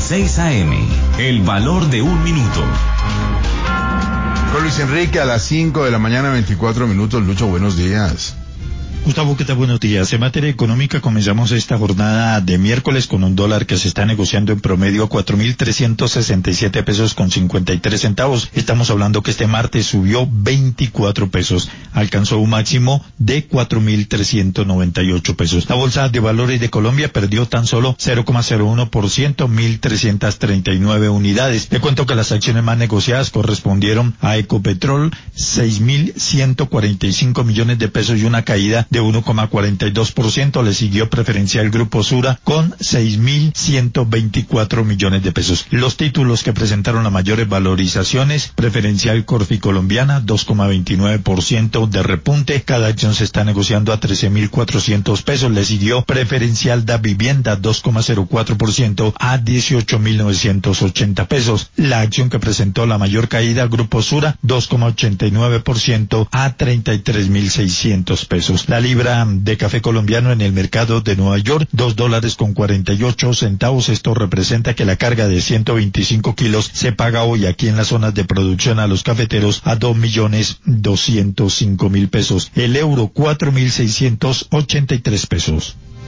6 a.m. El valor de un minuto. Con Luis Enrique a las 5 de la mañana, 24 minutos. Lucho, buenos días. Gustavo, ¿qué tal? Buenos días. En materia económica comenzamos esta jornada de miércoles con un dólar que se está negociando en promedio a 4.367 pesos con 53 centavos. Estamos hablando que este martes subió 24 pesos. Alcanzó un máximo de 4.398 pesos. La Bolsa de Valores de Colombia perdió tan solo 0,01%, 1.339 unidades. Le cuento que las acciones más negociadas correspondieron a Ecopetrol, 6.145 millones de pesos y una caída de 1,42%, le siguió Preferencial Grupo Sura con 6.124 millones de pesos. Los títulos que presentaron las mayores valorizaciones: Preferencial Corfi Colombiana, 2,29% de repunte, cada acción se está negociando a 13.400 pesos, le siguió Preferencial Da Vivienda, 2,04% a 18.980 pesos. La acción que presentó la mayor caída, Grupo Sura, 2,89% a 33.600 pesos. La libra de café colombiano en el mercado de Nueva York, $2.48. Esto representa que la carga de 125 kilos se paga hoy aquí en las zonas de producción a los cafeteros a 2.205.000 pesos. El euro, 4.683 pesos.